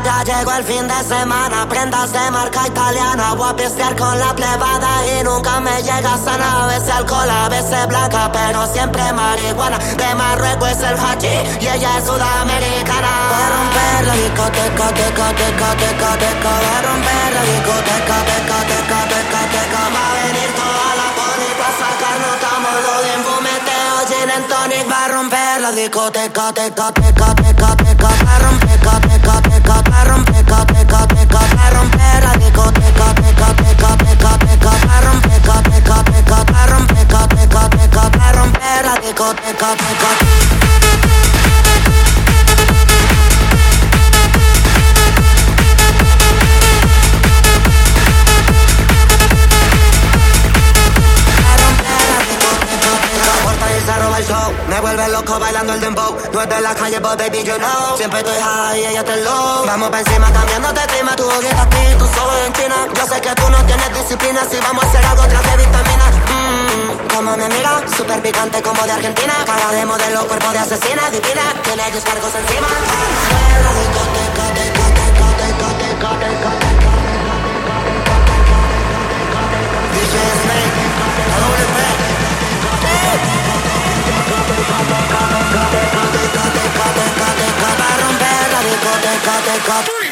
Ya llegó el fin de semana, prendas de marca italiana. Voy a pistear con la plebada y nunca me llega sana. A veces alcohol, a veces blanca, pero siempre marihuana. De Marruecos es el hachi y ella es sudamericana. Voy a romper la discoteca, teca, teca, teca, teca. Voy a romper la discoteca, teca, teca, teca, teca. Va a venir toda la poli pa' sacarnos, estamos los de fumeteo, gin and tonic. Va a romper la discoteca, teca, teca, teca, teca. Va a romper, teca, teca, teca. Va a romper, teca, teca, teca. Va a romper la discoteca, teca, teca, teca, teca. Va a romper, teca, teca, teca. Va a romper, teca, teca, teca. Va a romper la discoteca, teca. Me vuelve loco bailando el dembow. No es de la calle, but baby, you know. Siempre estoy high y ella está low. Vamos pa' encima cambiándote clima. Tu boquita aquí, tú solo en China. Yo sé que tú no tienes disciplina. Si vamos a hacer algo, traje vitamina. Como me mira, súper picante como de Argentina. Cara de modelo, cuerpo de asesina. Divina, tiene descargos encima. La discoteca, teca, teca, teca, teca, teca, teca. DJ Snake, a doble P. Va a romper la discoteca, teca.